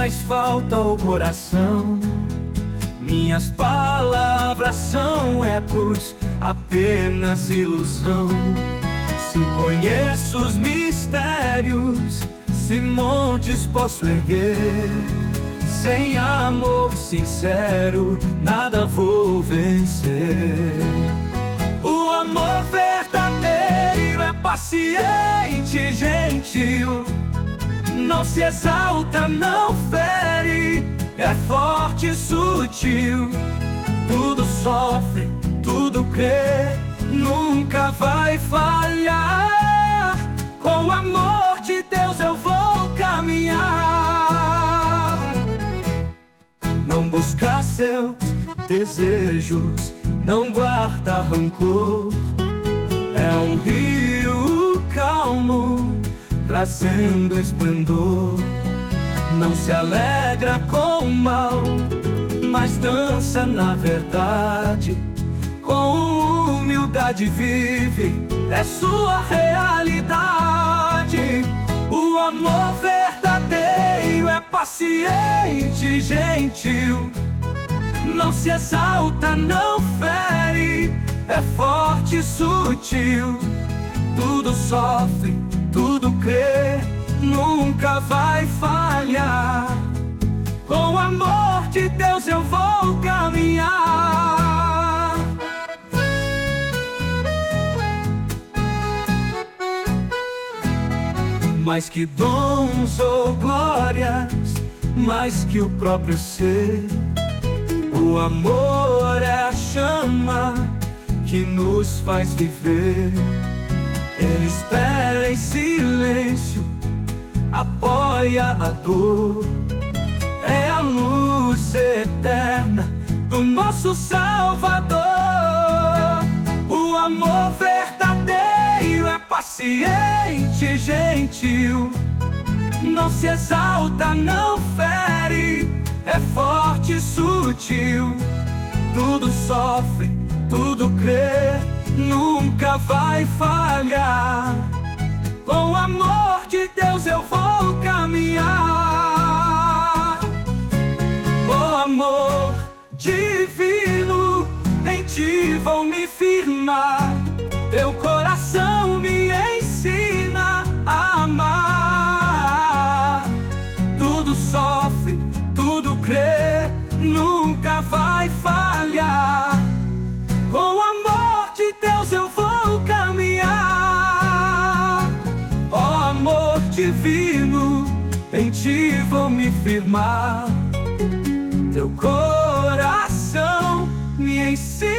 faz falta ao coração. Minhas palavras são ecos, apenas ilusão. Se conheço os mistérios, se montes posso erguer, sem amor sincero, nada vou vencer. O amor verdadeiro é paciente, gentil, não se exalta, não fere, é forte e sutil. Tudo sofre, tudo crê, nunca vai falhar. Com o amor de Deus eu vou caminhar. Não busca seus desejos, não guarda rancor. É um rio calmo, trazendo esplendor. Não se alegra com o mal, mas dança na verdade. Com humildade vive, é sua realidade. O amor verdadeiro é paciente, gentil, não se exalta, não fere, é forte e sutil. Tudo sofre, tudo crê, nunca vai falhar. Com o amor de Deus eu vou caminhar. Mais que dons ou glórias, mais que o próprio ser, o amor é a chama que nos faz viver. Ele espera em silêncio, apoia a dor. É a luz eterna do nosso Salvador. O amor verdadeiro é paciente, gentil, não se exalta, não fere, é forte e sutil. Tudo sofre, tudo crê, nunca vai falhar. Com o amor de Deus eu vou caminhar. O amor divino, em ti vou me firmar. Teu coração me ensina a amar. Tudo sofre, tudo crê, nunca vai falhar. Com o amor de Deus eu vou caminhar. Ó amor divino, em ti vou me firmar. Teu coração me ensina